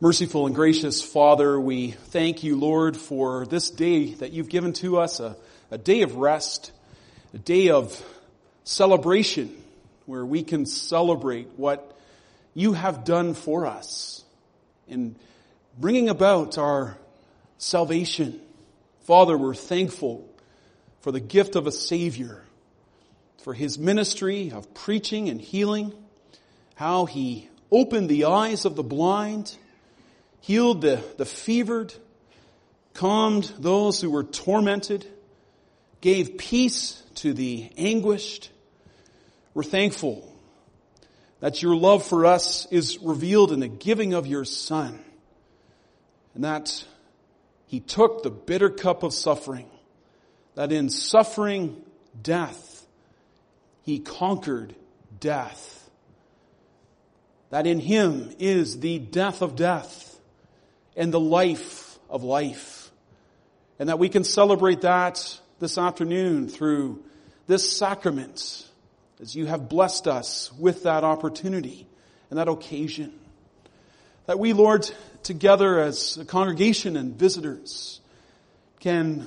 Merciful and gracious Father, we thank you, Lord, for this day that you've given to us, a day of rest, a day of celebration, where we can celebrate what you have done for us in bringing about our salvation. Father, we're thankful for the gift of a Savior, for his ministry of preaching and healing, how he opened the eyes of the blind, healed the fevered, calmed those who were tormented, gave peace to the anguished. We're thankful that your love for us is revealed in the giving of your Son, and that he took the bitter cup of suffering, that in suffering death, he conquered death, that in him is the death of death, and the life of life. And that we can celebrate that this afternoon through this sacrament, as you have blessed us with that opportunity and that occasion. That we, Lord, together as a congregation and visitors, can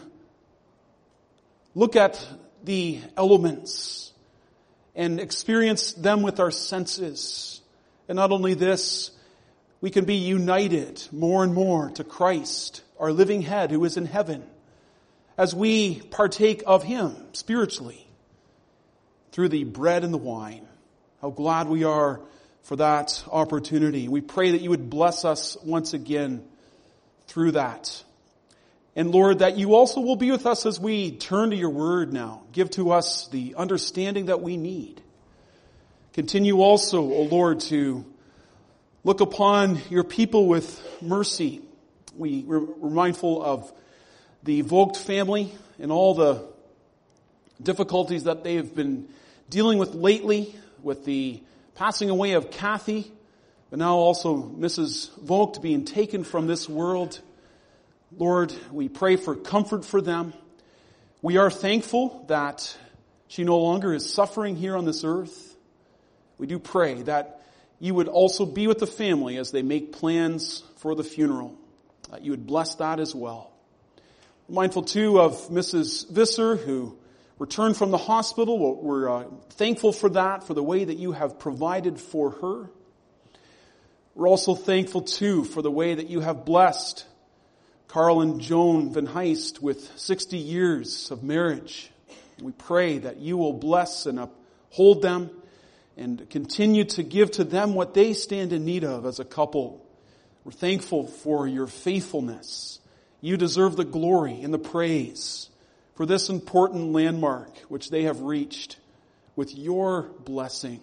look at the elements and experience them with our senses. And not only this, we can be united more and more to Christ, our living head who is in heaven, as we partake of him spiritually through the bread and the wine. How glad we are for that opportunity. We pray that you would bless us once again through that. And Lord, that you also will be with us as we turn to your word now. Give to us the understanding that we need. Continue also, O Lord, to look upon your people with mercy. We're mindful of the Vogt family and all the difficulties that they have been dealing with lately, with the passing away of Kathy, but now also Mrs. Vogt being taken from this world. Lord, we pray for comfort for them. We are thankful that she no longer is suffering here on this earth. We do pray that you would also be with the family as they make plans for the funeral. That you would bless that as well. We're mindful too of Mrs. Visser, who returned from the hospital. We're thankful for that, for the way that you have provided for her. We're also thankful too for the way that you have blessed Carl and Joan Van Heist with 60 years of marriage. We pray that you will bless and uphold them and continue to give to them what they stand in need of as a couple. We're thankful for your faithfulness. You deserve the glory and the praise for this important landmark which they have reached with your blessing.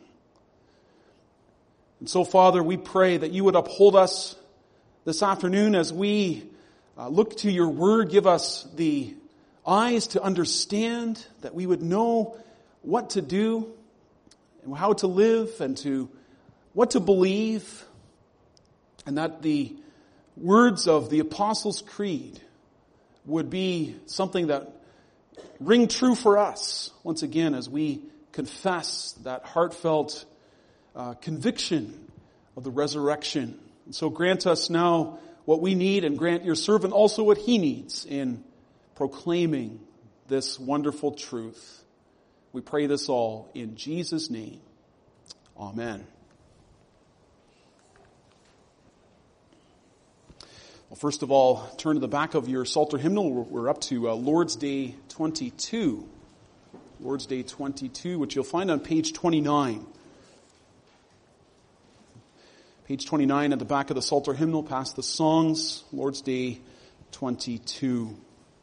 And so, Father, we pray that you would uphold us this afternoon as we look to your word. Give us the eyes to understand, that we would know what to do and how to live and to what to believe, and that the words of the Apostles' Creed would be something that ring true for us once again as we confess that heartfelt conviction of the resurrection. And so grant us now what we need, and grant your servant also what he needs in proclaiming this wonderful truth. We pray this all in Jesus' name. Amen. Well, first of all, turn to the back of your Psalter hymnal. We're up to Lord's Day 22. Lord's Day 22, which you'll find on page 29. Page 29 at the back of the Psalter hymnal, past the songs, Lord's Day 22.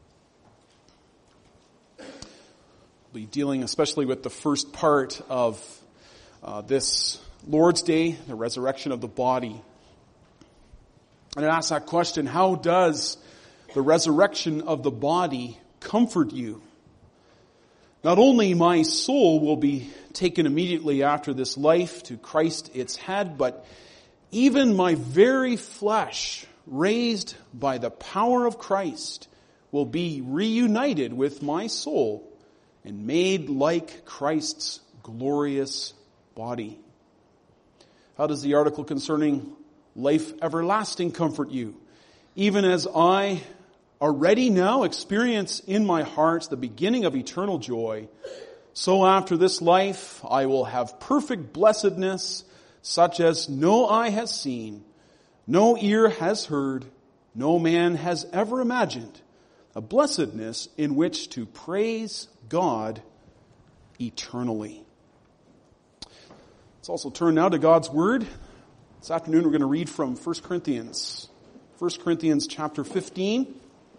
We'll be dealing especially with the first part of this Lord's Day, the resurrection of the body. And I ask that question, how does the resurrection of the body comfort you? Not only my soul will be taken immediately after this life to Christ its head, but even my very flesh, raised by the power of Christ, will be reunited with my soul and made like Christ's glorious body. How does the article concerning life everlasting comfort you, even as I already now experience in my heart the beginning of eternal joy. So after this life I will have perfect blessedness, such as no eye has seen, no ear has heard, no man has ever imagined, a blessedness in which to praise God eternally. Let's also turn now to God's Word. This afternoon we're going to read from 1 Corinthians. 1 Corinthians chapter 15.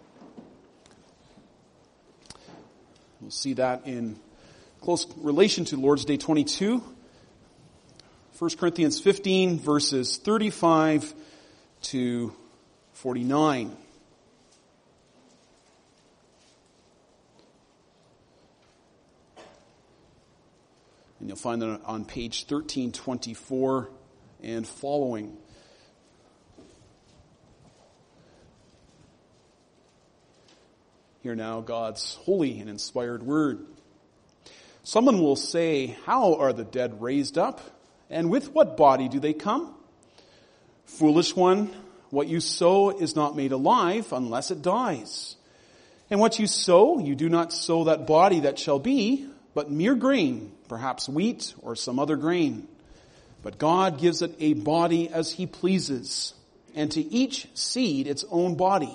We'll see that in close relation to Lord's Day 22. 1 Corinthians 15 verses 35 to 49. And you'll find that on page 1324 and following. Hear now God's holy and inspired word. Someone will say, how are the dead raised up? And with what body do they come? Foolish one, what you sow is not made alive unless it dies. And what you sow, you do not sow that body that shall be, but mere grain, perhaps wheat or some other grain. But God gives it a body as he pleases, and to each seed its own body.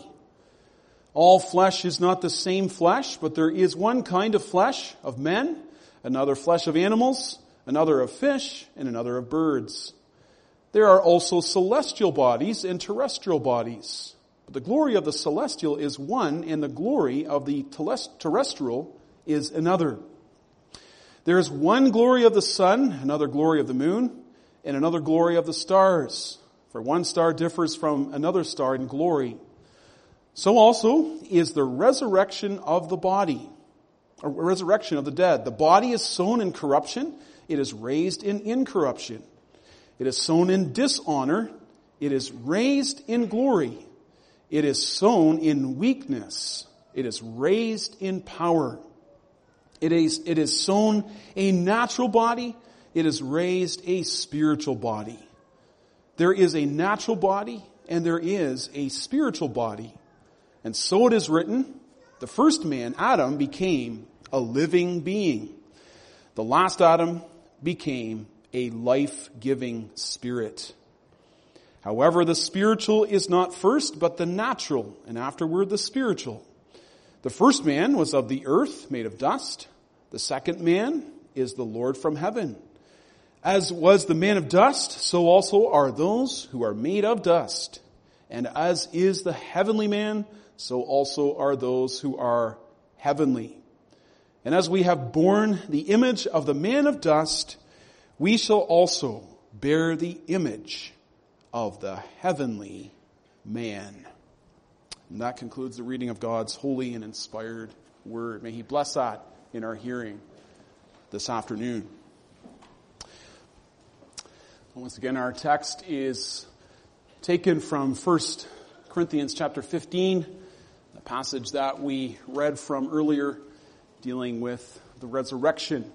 All flesh is not the same flesh, but there is one kind of flesh of men, another flesh of animals, another of fish, and another of birds. There are also celestial bodies and terrestrial bodies. But the glory of the celestial is one, and the glory of the terrestrial is another. There is one glory of the sun, another glory of the moon, and another glory of the stars. For one star differs from another star in glory. So also is the resurrection of the body, or resurrection of the dead. The body is sown in corruption, it is raised in incorruption. It is sown in dishonor, it is raised in glory. It is sown in weakness, it is raised in power. It is sown a natural body, it is raised a spiritual body. There is a natural body and there is a spiritual body. And so it is written, the first man, Adam, became a living being. The last Adam became a life-giving spirit. However, the spiritual is not first, but the natural, and afterward the spiritual. The first man was of the earth, made of dust. The second man is the Lord from heaven. As was the man of dust, so also are those who are made of dust. And as is the heavenly man, so also are those who are heavenly. And as we have borne the image of the man of dust, we shall also bear the image of the heavenly man. And that concludes the reading of God's holy and inspired word. May he bless that in our hearing this afternoon. Once again, our text is taken from 1 Corinthians chapter 15, the passage that we read from earlier, dealing with the resurrection.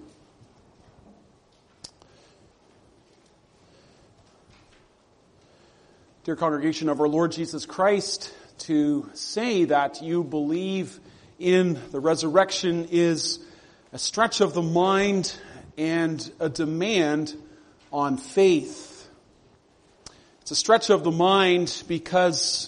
Dear congregation of our Lord Jesus Christ, to say that you believe in the resurrection is a stretch of the mind and a demand on faith. It's a stretch of the mind because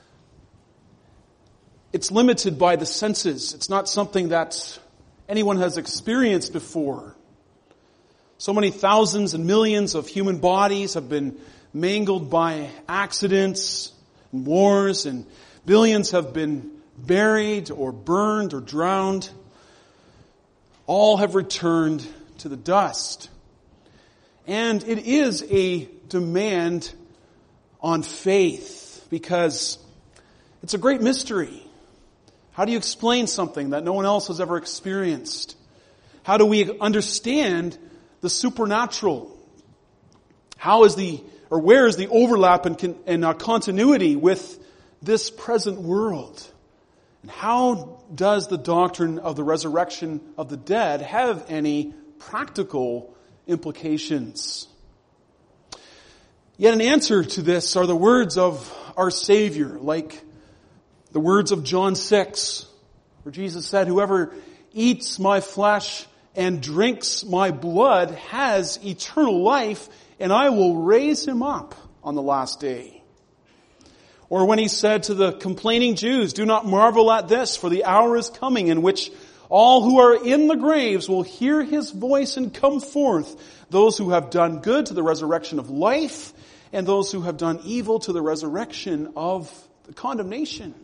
it's limited by the senses. It's not something that anyone has experienced before. So many thousands and millions of human bodies have been mangled by accidents and wars, and billions have been buried or burned or drowned. All have returned to the dust. And it is a demand on faith because it's a great mystery. How do you explain something that no one else has ever experienced? How do we understand the supernatural? Where is the overlap and continuity with this present world? And how does the doctrine of the resurrection of the dead have any practical implications? Yet an answer to this are the words of our Savior, like the words of John 6, where Jesus said, "Whoever eats my flesh and drinks my blood has eternal life, and I will raise him up on the last day." Or when he said to the complaining Jews, "Do not marvel at this, for the hour is coming in which all who are in the graves will hear his voice and come forth, those who have done good to the resurrection of life, and those who have done evil to the resurrection of the condemnation."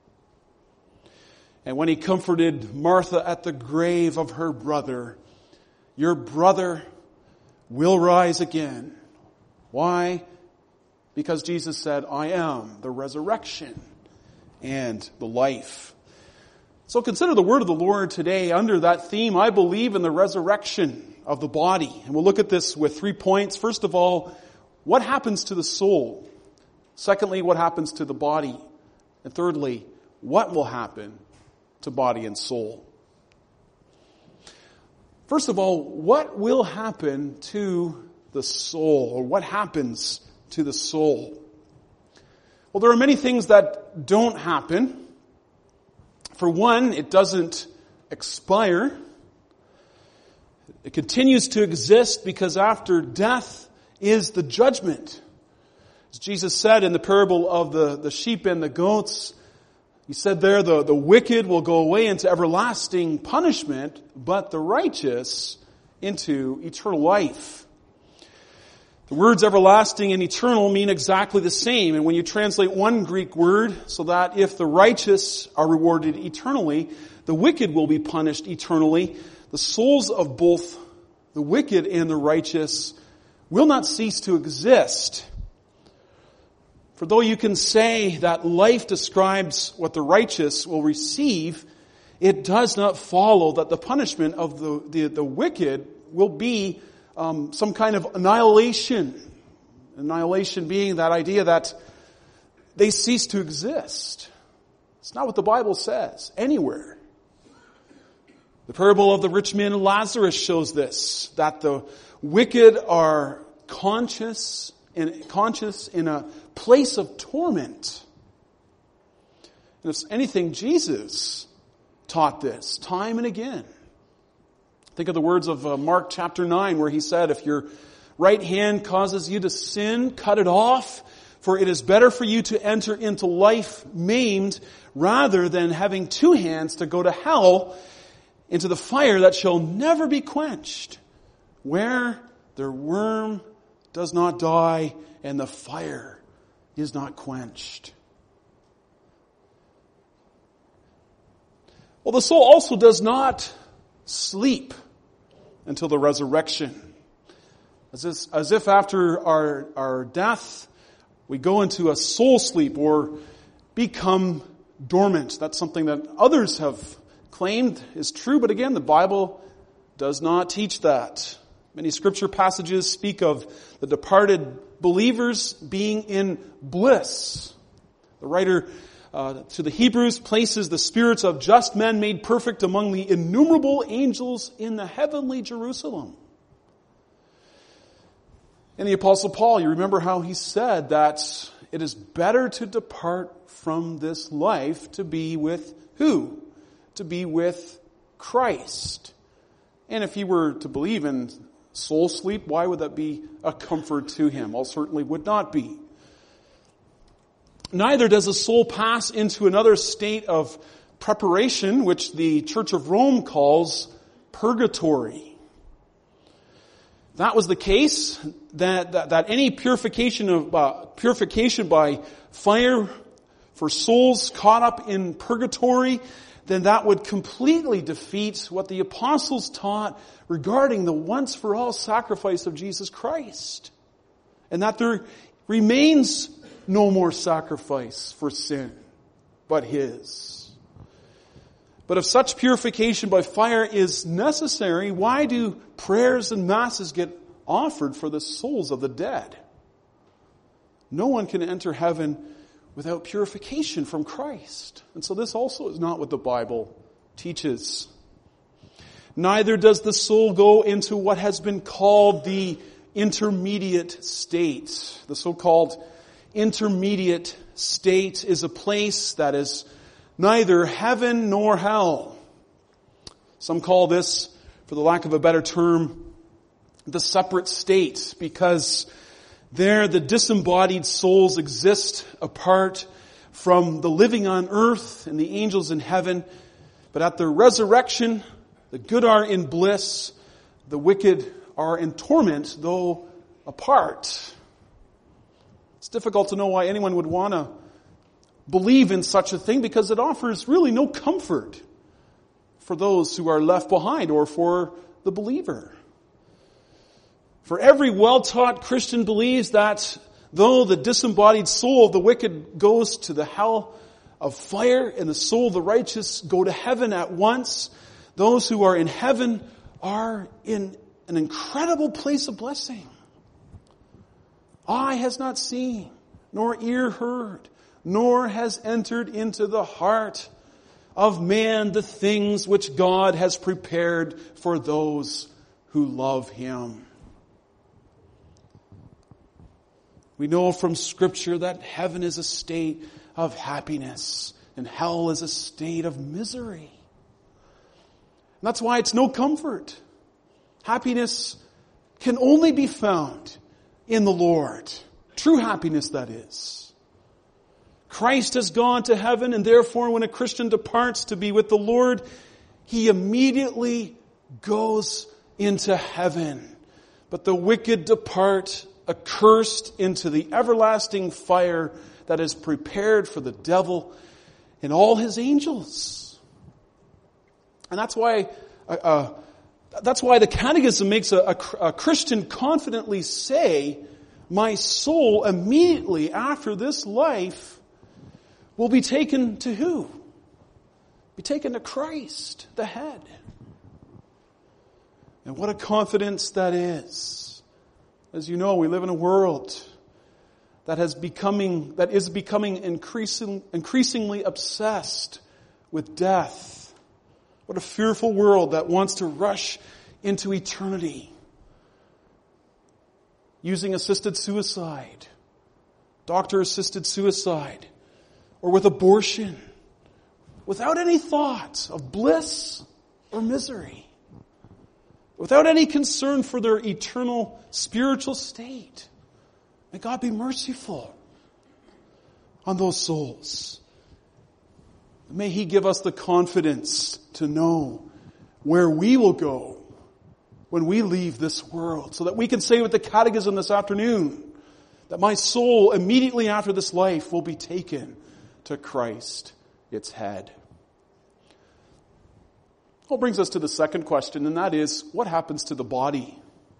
And when he comforted Martha at the grave of her brother, "Your brother will rise again." Why? Because Jesus said, "I am the resurrection and the life." So consider the word of the Lord today under that theme. I believe in the resurrection of the body. And we'll look at this with 3 points. First of all, what happens to the soul? Secondly, what happens to the body? And thirdly, what will happen to body and soul? First of all, what will happen to the soul? Or what happens to the soul? Well, there are many things that don't happen. For one, it doesn't expire. It continues to exist because after death is the judgment. As Jesus said in the parable of the sheep and the goats, he said there, the wicked will go away into everlasting punishment, but the righteous into eternal life. The words everlasting and eternal mean exactly the same. And when you translate one Greek word, so that if the righteous are rewarded eternally, the wicked will be punished eternally, the souls of both the wicked and the righteous will not cease to exist. For though you can say that life describes what the righteous will receive, it does not follow that the punishment of the wicked will be some kind of annihilation. Annihilation being that idea that they cease to exist. It's not what the Bible says anywhere. The parable of the rich man and Lazarus shows this, that the wicked are conscious in a place of torment. And if anything, Jesus taught this time and again. Think of the words of Mark chapter 9, where he said, "If your right hand causes you to sin, cut it off, for it is better for you to enter into life maimed rather than having two hands to go to hell, into the fire that shall never be quenched, where their worm does not die and the fire is not quenched." Well, the soul also does not sleep until the resurrection. As if after our death, we go into a soul sleep or become dormant. That's something that others have claimed is true, but again, the Bible does not teach that. Many scripture passages speak of the departed believers being in bliss. The writer to the Hebrews places the spirits of just men made perfect among the innumerable angels in the heavenly Jerusalem. And the Apostle Paul, you remember how he said that it is better to depart from this life to be with who? To be with Christ. And if he were to believe in soul sleep, why would that be a comfort to him? Well, certainly would not be. Neither does the soul pass into another state of preparation, which the Church of Rome calls purgatory. That was the case, that any purification by fire for souls caught up in purgatory, then that would completely defeat what the apostles taught regarding the once-for-all sacrifice of Jesus Christ. And that there remains no more sacrifice for sin, but His. But if such purification by fire is necessary, why do prayers and masses get offered for the souls of the dead? No one can enter heaven without purification from Christ. And so this also is not what the Bible teaches. Neither does the soul go into what has been called the intermediate state. The so-called intermediate state is a place that is neither heaven nor hell. Some call this, for the lack of a better term, the separate state, because there the disembodied souls exist apart from the living on earth and the angels in heaven. But at the resurrection, the good are in bliss, the wicked are in torment, though apart. It's difficult to know why anyone would want to believe in such a thing, because it offers really no comfort for those who are left behind or for the believer. For every well-taught Christian believes that though the disembodied soul of the wicked goes to the hell of fire and the soul of the righteous go to heaven at once, those who are in heaven are in an incredible place of blessing. Eye has not seen, nor ear heard, nor has entered into the heart of man the things which God has prepared for those who love Him. We know from Scripture that heaven is a state of happiness and hell is a state of misery. And that's why it's no comfort. Happiness can only be found in the Lord. True happiness, that is. Christ has gone to heaven, and therefore when a Christian departs to be with the Lord, he immediately goes into heaven. But the wicked depart accursed into the everlasting fire that is prepared for the devil and all his angels. And that's why the Catechism makes a Christian confidently say, my soul immediately after this life will be taken to who? Be taken to Christ, the head. And what a confidence that is. As you know, we live in a world that is becoming increasingly obsessed with death. What a fearful world that wants to rush into eternity using assisted suicide, doctor-assisted suicide, or with abortion, without any thought of bliss or misery, without any concern for their eternal spiritual state. May God be merciful on those souls. May He give us the confidence to know where we will go when we leave this world, so that we can say with the Catechism this afternoon that my soul immediately after this life will be taken to Christ, its head. Well, brings us to the second question, and that is, what happens to the body?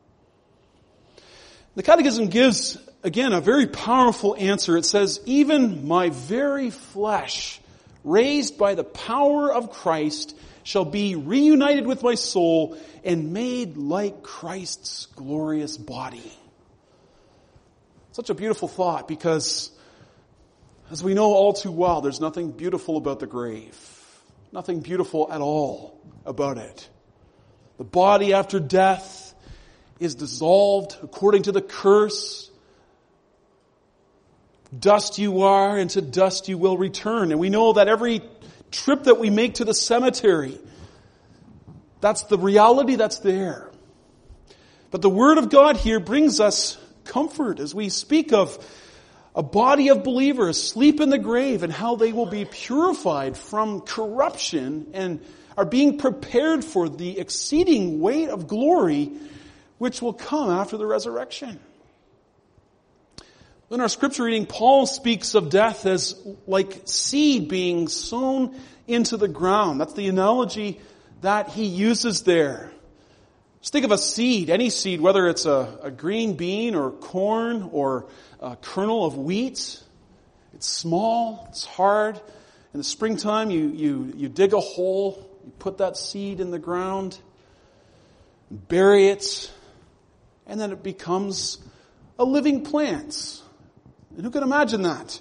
The Catechism gives, again, a very powerful answer. It says, even my very flesh, raised by the power of Christ, shall be reunited with my soul and made like Christ's glorious body. Such a beautiful thought, because as we know all too well, there's nothing beautiful about the grave. Nothing beautiful at all about it. The body after death is dissolved according to the curse. Dust you are, and to dust you will return. And we know that every trip that we make to the cemetery, that's the reality that's there. But the Word of God here brings us comfort as we speak of a body of believers sleep in the grave and how they will be purified from corruption and are being prepared for the exceeding weight of glory which will come after the resurrection. In our scripture reading, Paul speaks of death as like seed being sown into the ground. That's the analogy that he uses there. Just think of a seed, any seed, whether it's a green bean or corn or a kernel of wheat. It's small, it's hard. In the springtime, you dig a hole, you put that seed in the ground, bury it, and then it becomes a living plant. And who can imagine that?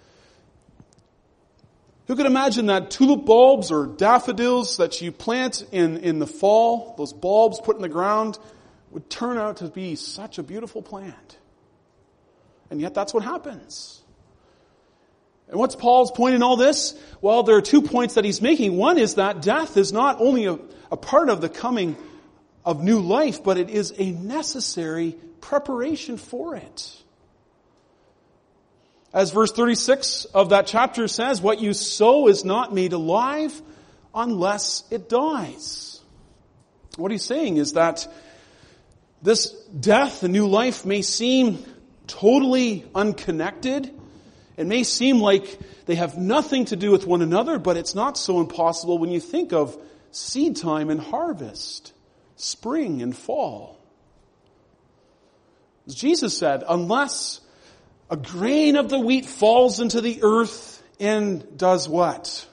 Who can imagine that tulip bulbs or daffodils that you plant in the fall, those bulbs put in the ground, would turn out to be such a beautiful plant. And yet that's what happens. And what's Paul's point in all this? Well, there are 2 points that he's making. One is that death is not only a part of the coming of new life, but it is a necessary preparation for it. As verse 36 of that chapter says, what you sow is not made alive unless it dies. What he's saying is that this death, the new life, may seem totally unconnected. It may seem like they have nothing to do with one another, but it's not so impossible when you think of seed time and harvest, spring and fall. As Jesus said, unless a grain of the wheat falls into the earth and does what?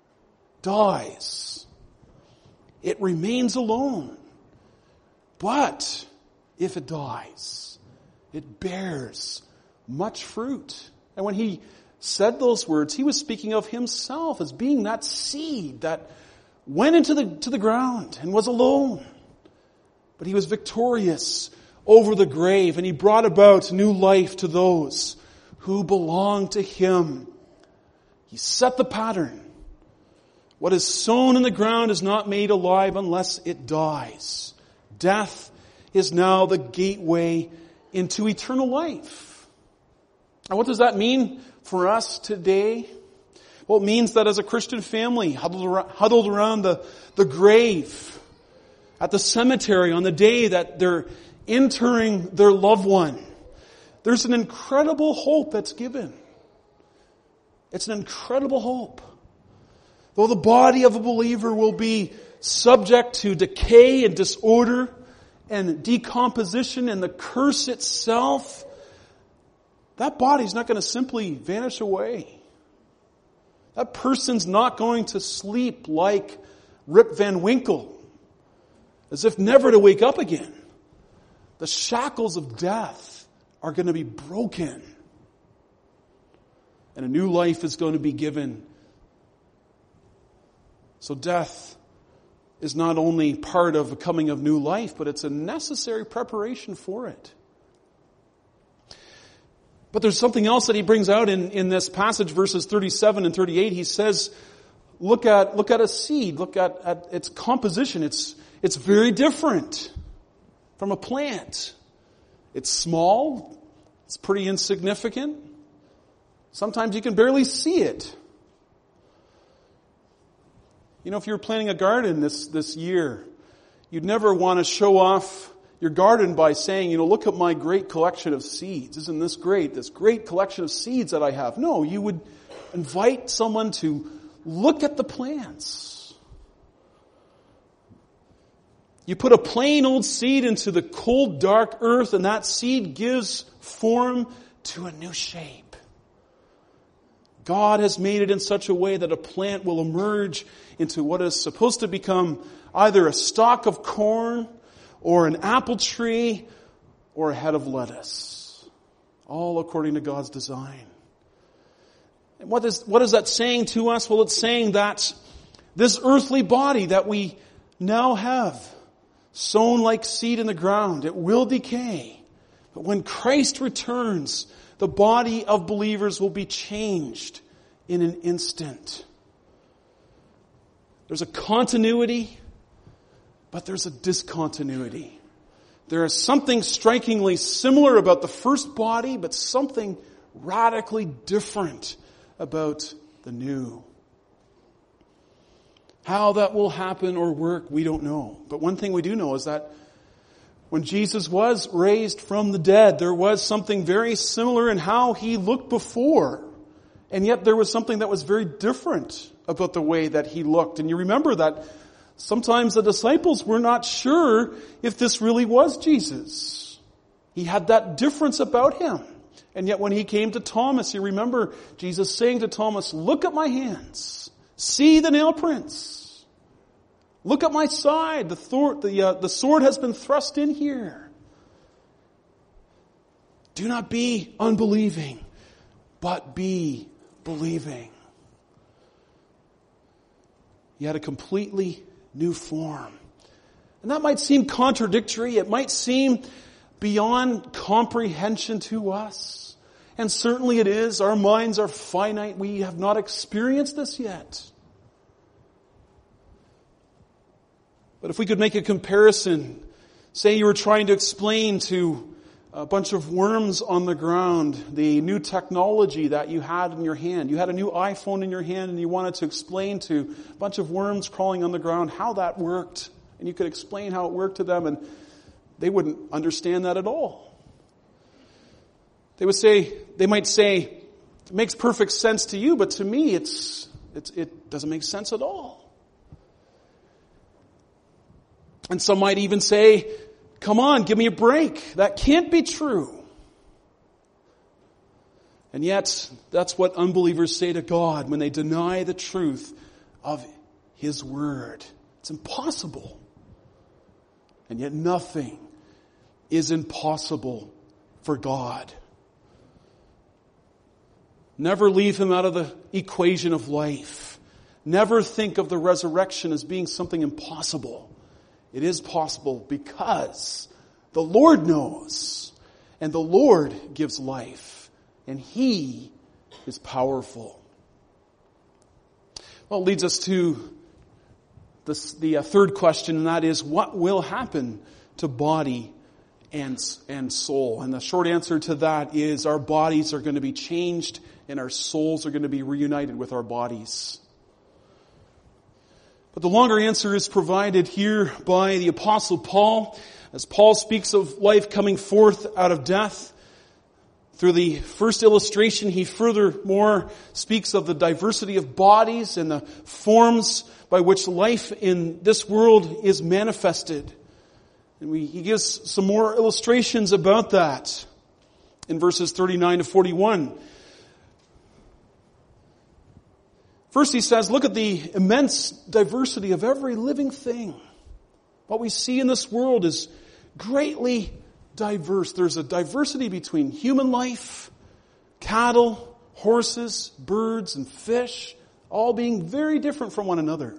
Dies. It remains alone. But if it dies, it bears much fruit. And when he said those words, he was speaking of himself as being that seed that went into the ground and was alone. But he was victorious over the grave, and he brought about new life to those who belong to him. He set the pattern. What is sown in the ground is not made alive unless it dies. Death is now the gateway into eternal life. And what does that mean for us today? Well, it means that as a Christian family huddled around the grave at the cemetery on the day that they're entering their loved one, there's an incredible hope that's given. It's an incredible hope. Though the body of a believer will be subject to decay and disorder and decomposition and the curse itself, that body's not going to simply vanish away. That person's not going to sleep like Rip Van Winkle, as if never to wake up again. The shackles of death are going to be broken. And a new life is going to be given. So death is not only part of the coming of new life, but it's a necessary preparation for it. But there's something else that he brings out in this passage, verses 37 and 38. He says, look at a seed, look at its composition. It's very different from a plant. It's small, it's pretty insignificant. Sometimes you can barely see it. You know, if you were planting a garden this year, you'd never want to show off your garden by saying, look at my great collection of seeds. Isn't this great? This great collection of seeds that I have. No, you would invite someone to look at the plants. You put a plain old seed into the cold, dark earth, and that seed gives form to a new shape. God has made it in such a way that a plant will emerge into what is supposed to become either a stalk of corn or an apple tree or a head of lettuce. All according to God's design. And what is that saying to us? Well, it's saying that this earthly body that we now have, sown like seed in the ground, it will decay. But when Christ returns, the body of believers will be changed in an instant. There's a continuity, but there's a discontinuity. There is something strikingly similar about the first body, but something radically different about the new. How that will happen or work, we don't know. But one thing we do know is that when Jesus was raised from the dead, there was something very similar in how he looked before. And yet there was something that was very different about the way that he looked. And you remember that sometimes the disciples were not sure if this really was Jesus. He had that difference about him. And yet when he came to Thomas, you remember Jesus saying to Thomas, "Look at my hands. See the nail prints. Look at my side. The sword has been thrust in here. Do not be unbelieving, but be believing." He had a completely new form. And that might seem contradictory. It might seem beyond comprehension to us. And certainly it is. Our minds are finite. We have not experienced this yet. But if we could make a comparison, say you were trying to explain to a bunch of worms on the ground the new technology that you had in your hand. You had a new iPhone in your hand and you wanted to explain to a bunch of worms crawling on the ground how that worked. And you could explain how it worked to them and they wouldn't understand that at all. They might say, it makes perfect sense to you, but to me it doesn't make sense at all. And some might even say, come on, give me a break. That can't be true. And yet, that's what unbelievers say to God when they deny the truth of His Word. It's impossible. And yet nothing is impossible for God. Never leave Him out of the equation of life. Never think of the resurrection as being something impossible. It is possible because the Lord knows, and the Lord gives life, and He is powerful. Well, it leads us to the third question, and that is, what will happen to body and soul? And the short answer to that is our bodies are going to be changed, and our souls are going to be reunited with our bodies. But the longer answer is provided here by the Apostle Paul. As Paul speaks of life coming forth out of death, through the first illustration, he furthermore speaks of the diversity of bodies and the forms by which life in this world is manifested. And he gives some more illustrations about that in verses 39 to 41. First he says, look at the immense diversity of every living thing. What we see in this world is greatly diverse. There's a diversity between human life, cattle, horses, birds, and fish, all being very different from one another.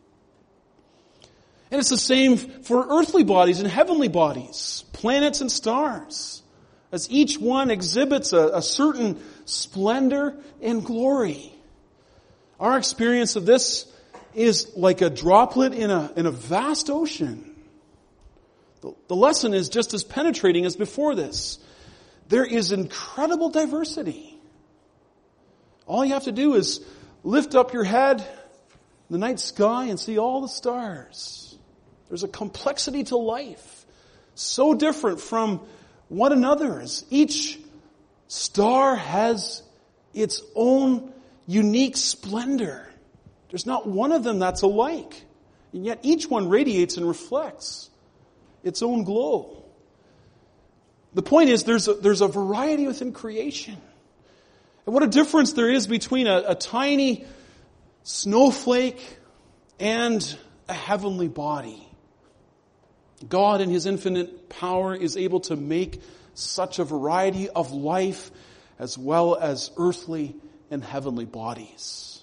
And it's the same for earthly bodies and heavenly bodies, planets and stars, as each one exhibits a certain splendor and glory. Our experience of this is like a droplet in a vast ocean. The lesson is just as penetrating as before this. There is incredible diversity. All you have to do is lift up your head in the night sky and see all the stars. There's a complexity to life, so different from one another, as each star has its own unique splendor. There's not one of them that's alike. And yet each one radiates and reflects its own glow. The point is there's a variety within creation. And what a difference there is between a tiny snowflake and a heavenly body. God in His infinite power is able to make such a variety of life as well as earthly and heavenly bodies.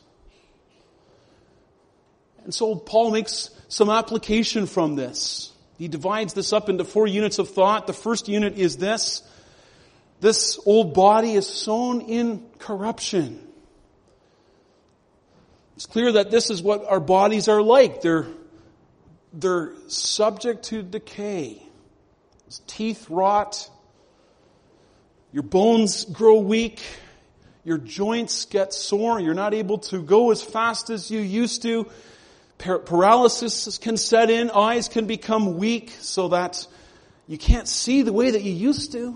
And so Paul makes some application from this. He divides this up into 4 units of thought. The first unit is this. This old body is sown in corruption. It's clear that this is what our bodies are like. They're subject to decay. Teeth rot. Your bones grow weak. Your joints get sore. You're not able to go as fast as you used to. Paralysis can set in. Eyes can become weak so that you can't see the way that you used to.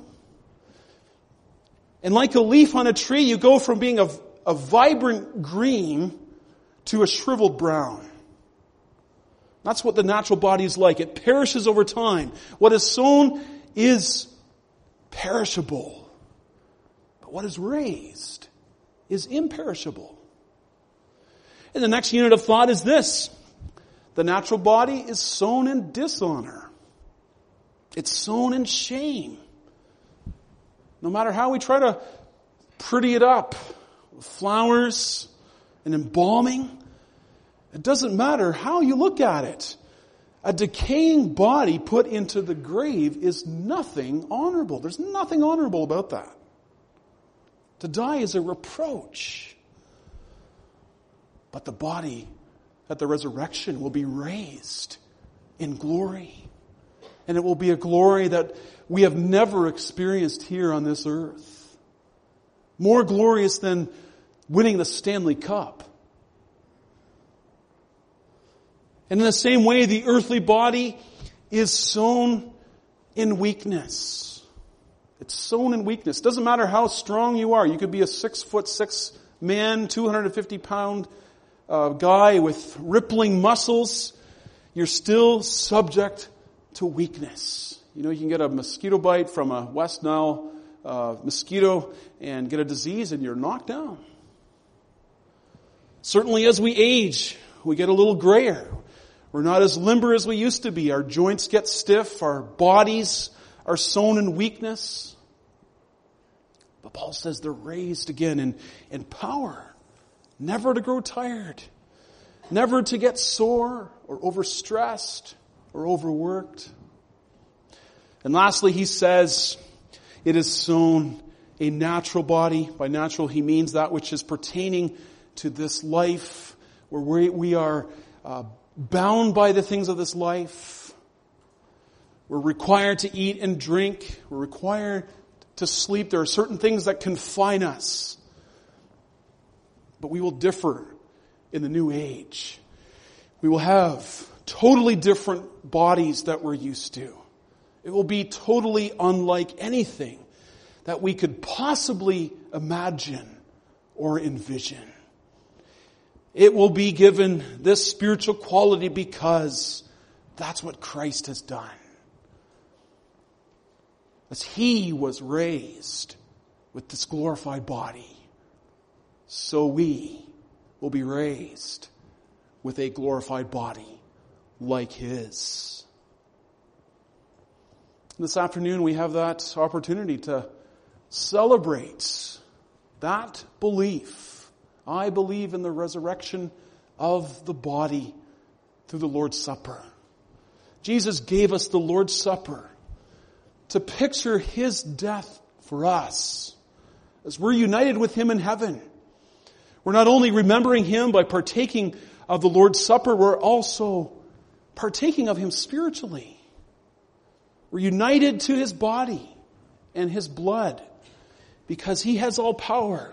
And like a leaf on a tree, you go from being a vibrant green to a shriveled brown. That's what the natural body is like. It perishes over time. What is sown is perishable. But what is raised is imperishable. And the next unit of thought is this. The natural body is sown in dishonor. It's sown in shame. No matter how we try to pretty it up with flowers and embalming, it doesn't matter how you look at it. A decaying body put into the grave is nothing honorable. There's nothing honorable about that. To die is a reproach. But the body at the resurrection will be raised in glory. And it will be a glory that we have never experienced here on this earth. More glorious than winning the Stanley Cup. And in the same way, the earthly body is sown in weakness. It's sown in weakness. Doesn't matter how strong you are. You could be a 6'6" man, 250-pound guy with rippling muscles. You're still subject to weakness. You know, you can get a mosquito bite from a West Nile mosquito and get a disease and you're knocked down. Certainly as we age, we get a little grayer. We're not as limber as we used to be. Our joints get stiff. Our bodies are sown in weakness. But Paul says they're raised again in power. Never to grow tired. Never to get sore or overstressed or overworked. And lastly, he says it is sown a natural body. By natural, he means that which is pertaining to this life, where we are bound by the things of this life. We're required to eat and drink. We're required to sleep. There are certain things that confine us. But we will differ in the new age. We will have totally different bodies that we're used to. It will be totally unlike anything that we could possibly imagine or envision. It will be given this spiritual quality because that's what Christ has done. As He was raised with this glorified body, so we will be raised with a glorified body like His. This afternoon we have that opportunity to celebrate that belief. I believe in the resurrection of the body through the Lord's Supper. Jesus gave us the Lord's Supper to picture His death for us. As we're united with Him in heaven, we're not only remembering Him by partaking of the Lord's Supper, we're also partaking of Him spiritually. We're united to His body and His blood because He has all power.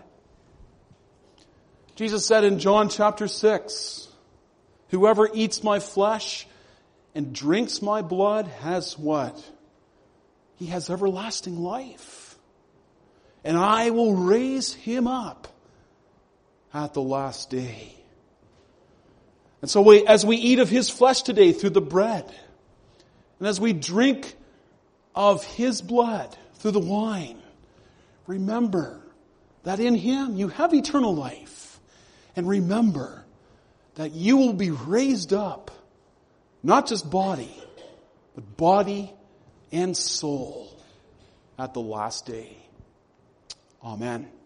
Jesus said in John chapter 6, whoever eats my flesh and drinks my blood has what? He has everlasting life. And I will raise him up at the last day. And so as we eat of His flesh today through the bread, and as we drink of His blood through the wine, remember that in Him you have eternal life. And remember that you will be raised up, not just body, but body and soul at the last day. Amen.